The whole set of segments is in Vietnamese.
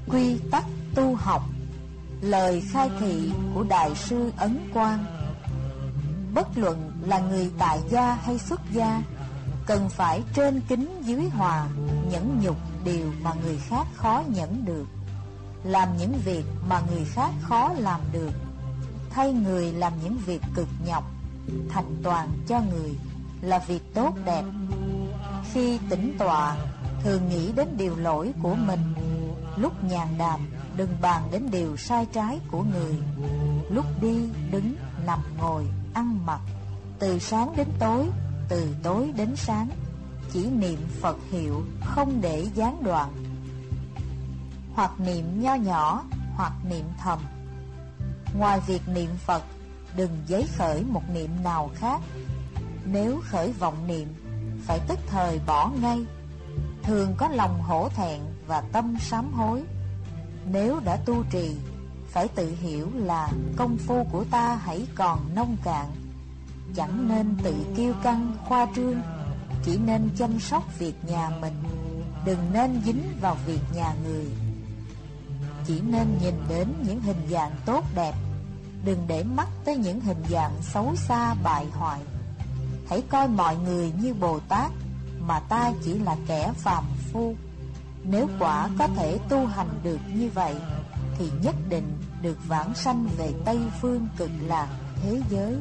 quy tắc tu học, lời khai thị của Đại sư Ấn Quang. Bất luận là người tại gia hay xuất gia, cần phải trên kính dưới hòa, nhẫn nhục điều mà người khác khó nhẫn được, làm những việc mà người khác khó làm được, thay người làm những việc cực nhọc, thành toàn cho người là việc tốt đẹp. Khi tĩnh tọa, thường nghĩ đến điều lỗi của mình. Lúc nhàn đàm, đừng bàn đến điều sai trái của người. Lúc đi, đứng, nằm, ngồi, ăn mặc, từ sáng đến tối, từ tối đến sáng, chỉ niệm Phật hiệu, không để gián đoạn. Hoặc niệm nho nhỏ, hoặc niệm thầm. Ngoài việc niệm Phật, đừng giấy khởi một niệm nào khác. Nếu khởi vọng niệm, phải tức thời bỏ ngay. Thường có lòng hổ thẹn và tâm sám hối. Nếu đã tu trì, phải tự hiểu là công phu của ta hãy còn nông cạn. Chẳng nên tự kiêu căng khoa trương, chỉ nên chăm sóc việc nhà mình, đừng nên dính vào việc nhà người. Chỉ nên nhìn đến những hình dạng tốt đẹp, đừng để mắt tới những hình dạng xấu xa bại hoại. Hãy coi mọi người như Bồ Tát, mà ta chỉ là kẻ phàm phu. Nếu quả có thể tu hành được như vậy, thì nhất định được vãng sanh về Tây Phương Cực Lạc thế giới.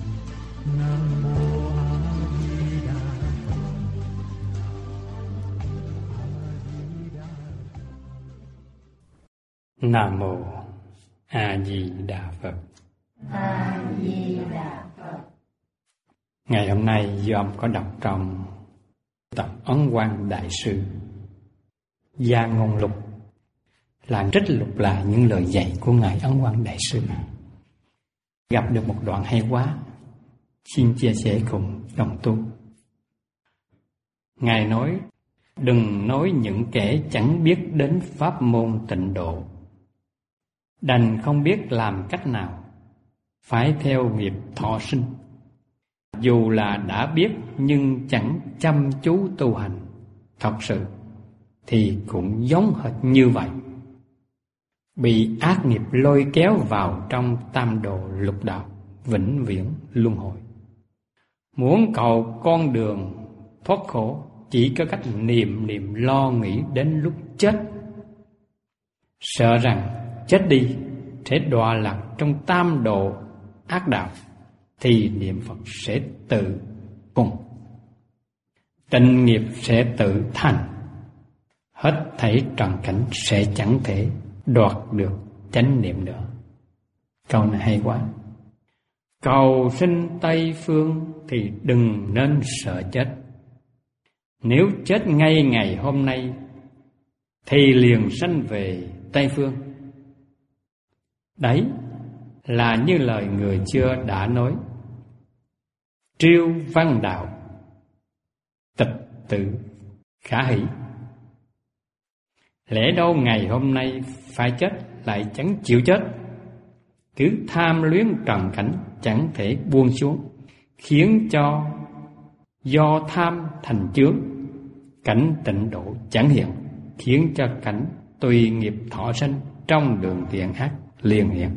Nam mô A Di Đà Phật. A Di Đà Phật. Ngày hôm nay do ông có đọc trong tập Ấn Quang Đại Sư Gia Ngôn Lục, là trích lục lại những lời dạy của Ngài Ấn Quang Đại Sư. Gặp được một đoạn hay quá, xin chia sẻ cùng đồng tu. Ngài nói, đừng nói những kẻ chẳng biết đến pháp môn tịnh độ, đành không biết làm cách nào, phải theo nghiệp thọ sinh. Dù là đã biết nhưng chẳng chăm chú tu hành thật sự, thì cũng giống hệt như vậy, bị ác nghiệp lôi kéo vào trong tam độ lục đạo, vĩnh viễn luân hồi. Muốn cầu con đường thoát khổ, chỉ có cách niệm lo nghĩ đến lúc chết. Sợ rằng chết đi sẽ đọa lạc trong tam độ ác đạo, thì niệm Phật sẽ tự cùng, tịnh nghiệp sẽ tự thành, hết thảy trần cảnh sẽ chẳng thể đoạt được chánh niệm nữa. Câu này hay quá. Cầu sinh Tây Phương thì đừng nên sợ chết. Nếu chết ngay ngày hôm nay thì liền sanh về Tây Phương. Đấy là như lời người xưa đã nói, triêu văn đạo, tịch tự khả hỷ. Lẽ đâu ngày hôm nay phải chết lại chẳng chịu chết, cứ tham luyến trần cảnh chẳng thể buông xuống, khiến cho do tham thành chướng, cảnh tịnh độ chẳng hiện, khiến cho cảnh tùy nghiệp thọ sanh trong đường thiện ác liền hiện.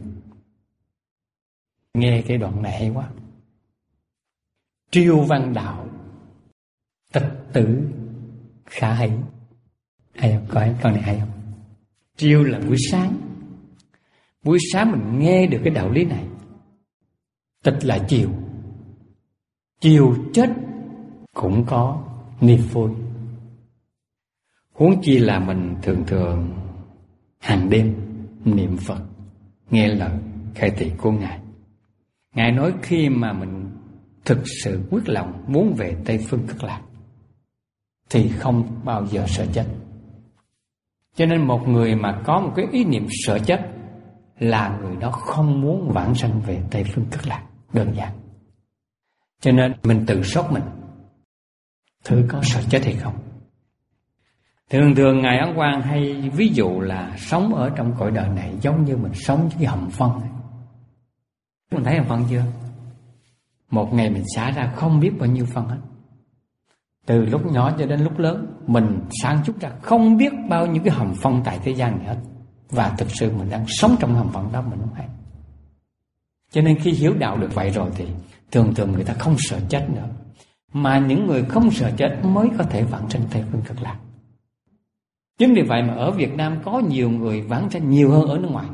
Nghe cái đoạn này hay quá. Triêu văn đạo, tịch tử khả hỷ. Hay không? Coi câu này hay không? Triêu là buổi sáng. Buổi sáng mình nghe được cái đạo lý này. Tịch là chiều. Chiều chết cũng có niềm vui. Huống chi là mình thường hàng đêm niệm Phật, nghe lời khai thị của Ngài. Ngài nói khi mà mình thực sự quyết lòng muốn về Tây Phương Cực Lạc thì không bao giờ sợ chết. Cho nên một người mà có một cái ý niệm sợ chết là người đó không muốn vãng sanh về Tây Phương Cực Lạc, đơn giản. Cho nên mình tự sốc mình, thử có sợ chết hay không. Thường Ngài Ấn Quang hay ví dụ là sống ở trong cõi đời này giống như mình sống với cái hầm phân này. Mình thấy hầm phân chưa? Một ngày mình xả ra không biết bao nhiêu phân hết. Từ lúc nhỏ cho đến lúc lớn, mình sản xuất ra không biết bao nhiêu cái hầm phân tại thế gian này hết. Và thực sự mình đang sống trong hầm phận đó mình không hay. Cho nên khi hiểu đạo được vậy rồi thì thường thường người ta không sợ chết nữa. Mà những người không sợ chết mới có thể vãng sanh Tây Phương Cực Lạc. Chính vì vậy mà ở Việt Nam có nhiều người vãng sanh nhiều hơn ở nước ngoài.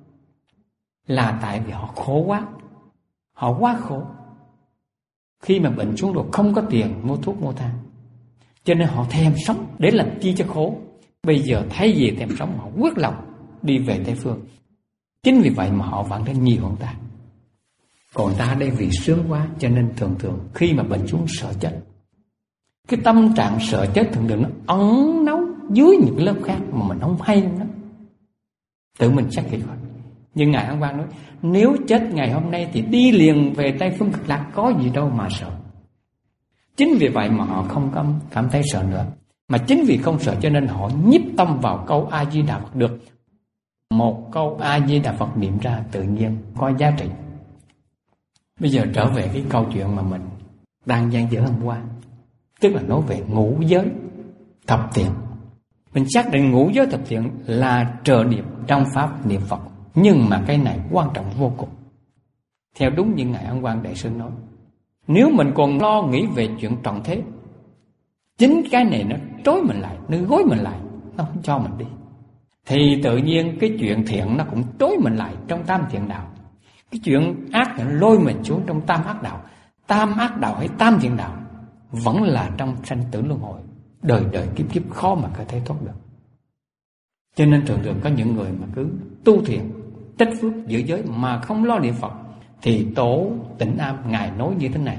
Là tại vì họ khổ quá. Họ quá khổ. Khi mà bệnh xuống rồi không có tiền mua thuốc mua thang, cho nên họ thèm sống để làm chi cho khổ. Bây giờ thay vì thèm sống, họ quyết lòng đi về Tây Phương. Chính vì vậy mà họ vãng sanh nhiều hơn ta. Còn ta đây vì sướng quá, cho nên thường thường khi mà bệnh xuống sợ chết. Cái tâm trạng sợ chết thường thường nó ẩn náu dưới những lớp khác mà mình không hay nữa. Tự mình xác định rồi. Nhưng Ngài Ấn Quang nói, nếu chết ngày hôm nay thì đi liền về Tây Phương Cực Lạc, có gì đâu mà sợ. Chính vì vậy mà họ không cảm thấy sợ nữa. Mà chính vì không sợ cho nên họ nhiếp tâm vào câu A Di Đà Phật được. Một câu A Di Đà Phật niệm ra tự nhiên có giá trị. Bây giờ trở về cái câu chuyện mà mình đang gian dở hôm qua, tức là nói về ngũ giới thập thiện. Mình xác định ngũ giới thập thiện là trợ niệm trong pháp niệm Phật. Nhưng mà cái này quan trọng vô cùng. Theo đúng như Ngài Ấn Quang Đại Sư nói, nếu mình còn lo nghĩ về chuyện trần thế, chính cái này nó trói mình lại, nó gối mình lại, nó không cho mình đi, thì tự nhiên cái chuyện thiện nó cũng trói mình lại trong tam thiện đạo. Cái chuyện ác nó lôi mình xuống trong tam ác đạo. Tam ác đạo hay tam thiện đạo vẫn là trong sanh tử luân hồi, đời đời kiếp kiếp khó mà có thể thoát được. Cho nên thường thường có những người mà cứ tu thiện, tích phước giữ giới mà không lo niệm Phật, thì Tổ Tịnh Am Ngài nói như thế này: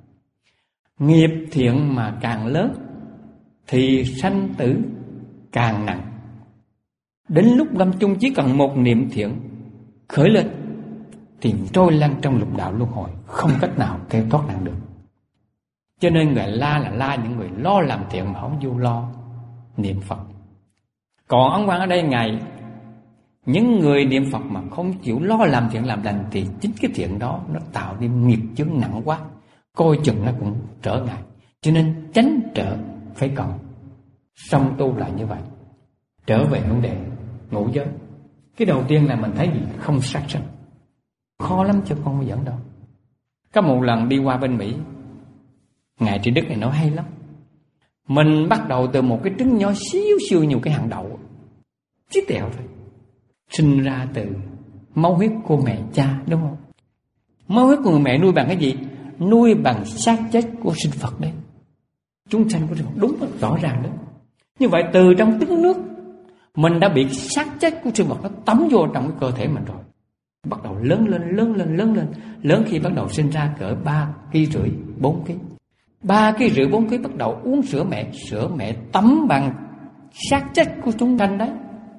nghiệp thiện mà càng lớn thì sanh tử càng nặng. Đến lúc lâm chung chỉ cần một niệm thiện khởi lên thì trôi lăn trong lục đạo luân hồi, không cách nào kêu thoát nạn được. Cho nên Ngài la là la những người lo làm thiện mà không vô lo niệm Phật. Còn Ấn Quang ở đây Ngài, những người niệm Phật mà không chịu lo làm thiện làm lành thì chính cái thiện đó nó tạo nên nghiệp chướng nặng quá, coi chừng nó cũng trở ngại. Cho nên tránh trở phải cần song tu lại như vậy. Trở về vấn đề ngũ giới, cái đầu tiên là mình thấy gì? Không sát sanh. Khó lắm chứ không dẫn đâu. Có một lần đi qua bên Mỹ, Ngài Trí Đức này nói hay lắm. Mình bắt đầu từ một cái trứng nhỏ xíu xíu như cái hạt đậu, chí tẹo thôi, sinh ra từ máu huyết của mẹ cha, đúng không? Máu huyết của người mẹ nuôi bằng cái gì? Nuôi bằng xác chết của sinh vật đấy. Chúng sanh của sinh vật, đúng, rõ ràng đấy. Như vậy từ trong trứng nước mình đã bị xác chết của sinh vật nó tắm vô trong cái cơ thể mình rồi. Bắt đầu lớn lên. Lớn khi bắt đầu sinh ra cỡ 3,5 kg, 4 kg. 3,5 kg, 4 kg bắt đầu uống sữa mẹ tắm bằng xác chết của chúng sanh đấy.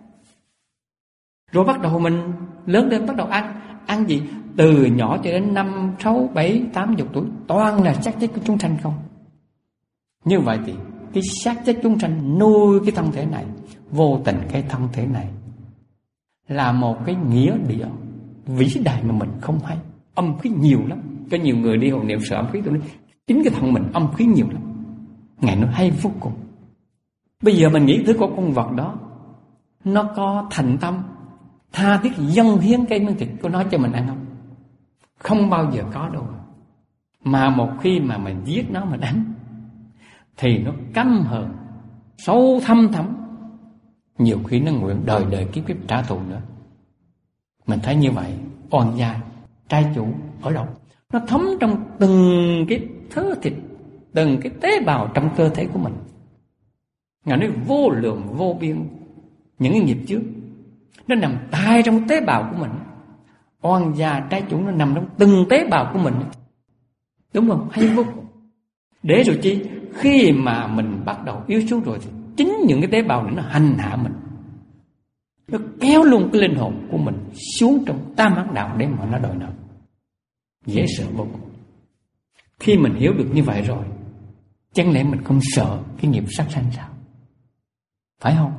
Rồi bắt đầu mình lớn lên bắt đầu ăn gì? Từ nhỏ cho đến 5, 6, 7, 80 tuổi toàn là xác chết của chúng sanh không. Như vậy thì cái xác chết chúng sanh nuôi cái thân thể này, vô tình cái thân thể này là một cái nghĩa địa vĩ đại mà mình không hay. Âm khí nhiều lắm. Có nhiều người đi hộ niệm sợ âm khí, tôi nói chính cái thân mình âm khí nhiều lắm. Ngài nói hay vô cùng. Bây giờ mình nghĩ thứ có con vật đó, nó có thành tâm tha thiết dâng hiến cây miếng thịt của nó cho mình ăn không? Không bao giờ có đâu. Mà một khi mà mình giết nó mình ăn thì nó căm hờn sâu thâm, nhiều khi nó nguyện đời đời kiếp kiếp trả thù nữa. Mình thấy như vậy, oan gia trai chủ ở đâu? Nó thấm trong từng cái thớ thịt, từng cái tế bào trong cơ thể của mình. Ngài nói vô lượng vô biên những cái nghiệp chướng nó nằm tại trong tế bào của mình. Oan gia trái chủ nó nằm trong từng tế bào của mình, đúng không? Hay vô cùng. Để rồi chi? Khi mà mình bắt đầu yếu xuống rồi thì chính những cái tế bào này nó hành hạ mình, nó kéo luôn cái linh hồn của mình xuống trong tam ác đạo để mà nó đòi nợ. Dễ sợ vô cùng. Khi mình hiểu được như vậy rồi, chẳng lẽ mình không sợ cái nghiệp sát sanh sao? Phải không?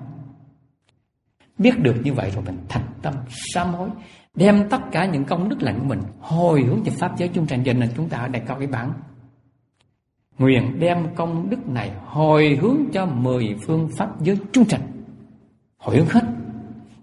Biết được như vậy rồi mình thành tâm sám hối, đem tất cả những công đức lành của mình hồi hướng cho pháp giới chúng sanh. Cho nên chúng ta ở đây có cái bản nguyện đem công đức này hồi hướng cho 10 phương pháp giới chúng sanh, hồi hướng hết.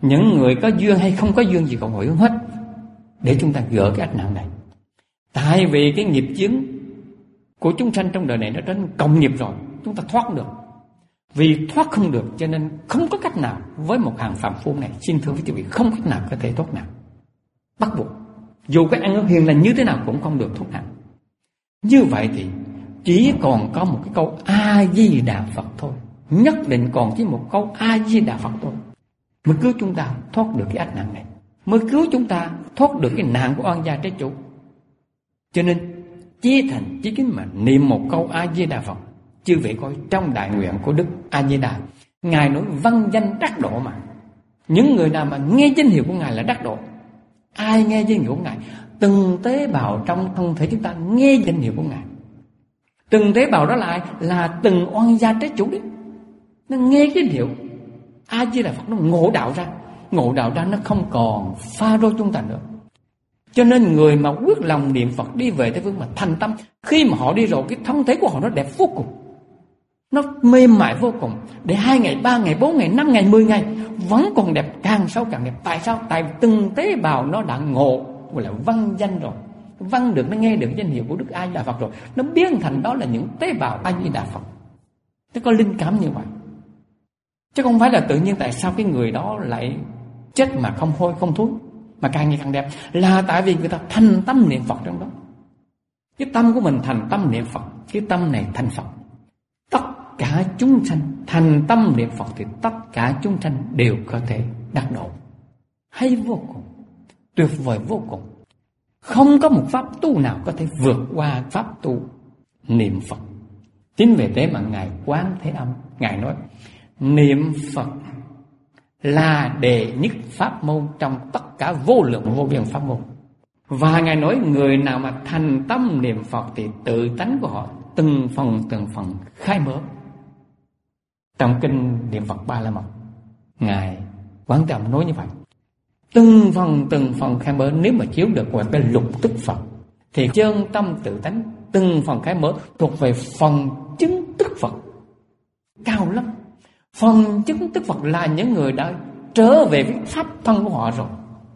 Những người có duyên hay không có duyên gì còn hồi hướng hết, để chúng ta gỡ cái ách nạn này. Tại vì cái nghiệp chướng của chúng sanh trong đời này nó đến cộng nghiệp rồi, chúng ta thoát không được. Vì thoát không được cho nên không có cách nào với một hàng phàm phu này, xin thưa với quý vị, không cách nào có thể thoát nạn. Bắt buộc, dù cái ăn ở hiền lành như thế nào cũng không được thoát nạn. Như vậy thì chỉ còn có một cái câu A-di-đà Phật thôi. Nhất định còn chỉ một câu A-di-đà Phật thôi mới cứu chúng ta thoát được cái ách nạn này, mới cứu chúng ta thoát được cái nạn của oan gia trái chủ. Cho nên chí thành chí kính mà niệm một câu A-di-đà Phật. Chư vị coi trong đại nguyện của Đức A-di-đà, Ngài nói văn danh đắc độ mà. Những người nào mà nghe danh hiệu của Ngài là đắc độ. Ai nghe danh hiệu của Ngài? Từng tế bào trong thân thể chúng ta nghe danh hiệu của Ngài. Từng tế bào đó là ai? Là từng oan gia trái chủ đấy. Nó nghe danh hiệu A-di-đà Phật, nó ngộ đạo ra. Ngộ đạo ra nó không còn pha rối chúng ta nữa. Cho nên người mà quyết lòng niệm Phật đi về Tây Phương mà thành tâm, khi mà họ đi rồi, cái thân thể của họ nó đẹp vô cùng, nó mềm mại vô cùng. Để 2 ngày, 3 ngày, 4 ngày, 5 ngày, 10 ngày vẫn còn đẹp, càng sâu càng đẹp. Tại sao? Tại từng tế bào nó đã ngộ, gọi là văn danh rồi. Văn được, nó nghe được danh hiệu của Đức A-di-đà Phật rồi, nó biến thành đó là những tế bào A-di-đà Phật. Nó có linh cảm như vậy. Chứ không phải là tự nhiên tại sao cái người đó lại chết mà không hôi không thối, mà càng ngày càng đẹp. Là tại vì người ta thành tâm niệm Phật trong đó. Cái tâm của mình thành tâm niệm Phật, cái tâm này thành Phật. Tất cả chúng sanh thành tâm niệm Phật thì tất cả chúng sanh đều có thể đắc độ. Hay vô cùng, tuyệt vời vô cùng. Không có một pháp tu nào có thể vượt qua pháp tu niệm Phật. Chính vì thế mà Ngài Quán Thế Âm, Ngài nói niệm Phật là đệ nhất pháp môn trong tất cả vô lượng vô biên pháp môn. Và Ngài nói người nào mà thành tâm niệm Phật thì tự tánh của họ từng phần khai mở. Trong kinh niệm Phật Ba La Mật, Ngài Quán Thế Âm nói như vậy. Từng phần khai mở. Nếu mà chiếu được qua cái lục tức Phật thì chân tâm tự tánh từng phần khai mở thuộc về phần chứng tức Phật. Cao lắm. Phần chứng tức Phật là những người đã trở về với pháp thân của họ rồi.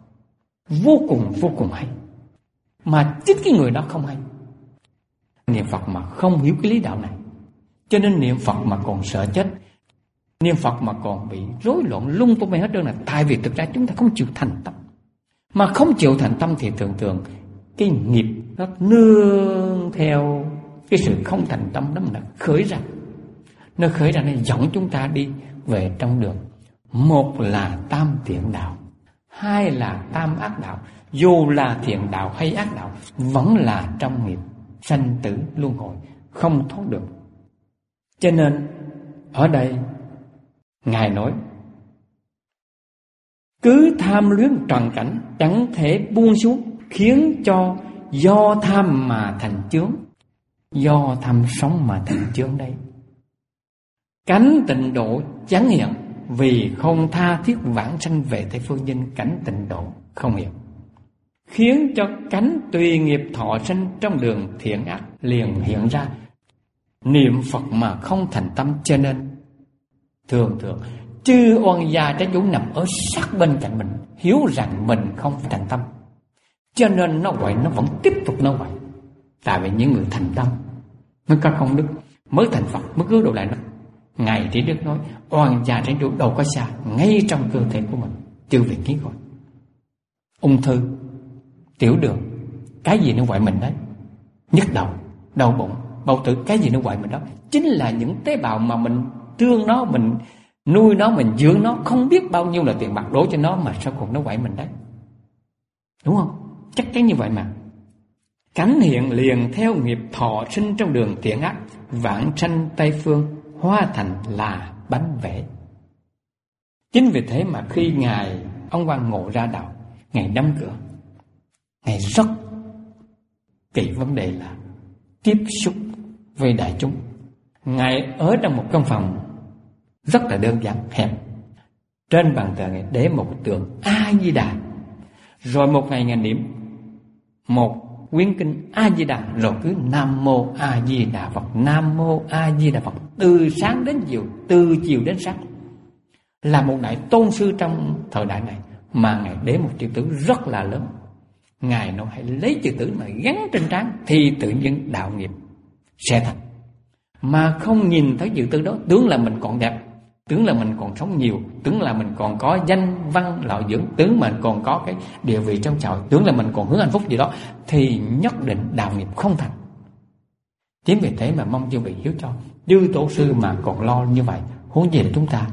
Vô cùng hay. Mà chính cái người đó không hay. Niệm Phật mà không hiểu cái lý đạo này, cho nên niệm Phật mà còn sợ chết, niệm Phật mà còn bị rối loạn lung tung hết trơn. Là tại vì thực ra chúng ta không chịu thành tâm. Mà không chịu thành tâm thì thường cái nghiệp nó nương theo cái sự không thành tâm đó mà nó khởi ra. Nó dẫn chúng ta đi về trong đường. Một là tam thiện đạo, hai là tam ác đạo. Dù là thiện đạo hay ác đạo vẫn là trong nghiệp sanh tử luân hồi, không thoát được. Cho nên ở đây Ngài nói cứ tham luyến trần cảnh chẳng thể buông xuống, khiến cho do tham mà thành chướng. Do tham sống mà thành chướng đây. Cánh tịnh độ chẳng hiện, vì không tha thiết vãng sanh về Tây Phương Dinh. Cánh tịnh độ không hiện, khiến cho cánh tùy nghiệp thọ sanh trong đường thiện ác liền hiện ra. Niệm Phật mà không thành tâm, cho nên thường chư oan gia trái chủ nằm ở sát bên cạnh mình, hiểu rằng mình không thành tâm, cho nên nó vậy, nó vẫn tiếp tục nó vậy. Tại vì những người thành tâm mới có công đức, mới thành Phật, mới cứu độ lại nó. Ngài Trí Đức nói oan gia trái chủ đâu có xa, ngay trong cơ thể của mình. Chư vị ký gọi ung thư, tiểu đường, cái gì nó gọi mình đấy, nhức đầu, đau bụng, bao tử, cái gì nó gọi mình đó. Chính là những tế bào mà mình thương nó, mình nuôi nó, mình dưỡng nó, không biết bao nhiêu là tiền bạc đổ cho nó, mà sau cùng nó gọi mình đấy. Đúng không? Chắc chắn như vậy mà. Cánh hiện liền theo nghiệp thọ sinh trong đường thiện ác, vãng sanh Tây Phương, hóa thành là bánh vẽ. Chính vì thế mà khi Ngài ông Quan Ngộ ra đạo, Ngài đóng cửa, Ngài rất kỹ vấn đề là tiếp xúc với đại chúng. Ngài ở trong một căn phòng rất là đơn giản, hẹp. Trên bàn thờ Ngài để một tượng A-di-đà. Rồi một ngày Ngài niệm một quyển kinh A-di-đà, rồi cứ Nam Mô A-di-đà Phật, Nam Mô A-di-đà Phật, từ sáng đến chiều, từ chiều đến sáng. là một đại tôn sư trong thời đại này, mà Ngài để một chữ tử rất là lớn. Ngài nói hãy lấy chữ tử mà gắn trên trán thì tự nhiên đạo nghiệp sẽ thành. Mà không nhìn thấy chữ tử đó, tưởng là mình còn đẹp, tưởng là mình còn sống nhiều, tưởng là mình còn có danh văn lợi dưỡng, tưởng mình còn có cái địa vị trong xã hội, tưởng là mình còn hướng hạnh phúc gì đó, thì nhất định đạo nghiệp không thành. Chính vì thế mà mong chư vị hiếu cho. Chư tổ sư mà còn lo như vậy, huống gì là chúng ta.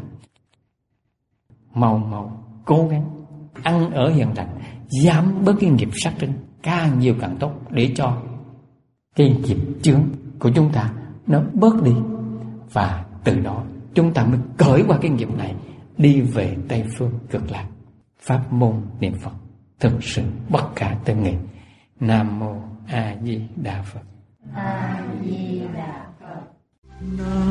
Mau cố gắng ăn ở hiền lành, giảm bớt cái nghiệp sát sinh, càng nhiều càng tốt, để cho cái nghiệp chướng của chúng ta nó bớt đi, và từ đó chúng ta mới cởi qua cái nghiệp này, đi về Tây Phương Cực Lạc. Pháp môn niệm Phật thực sự bất khả tư nghị. Nam mô A Di Đà Phật. A Di Đà Phật.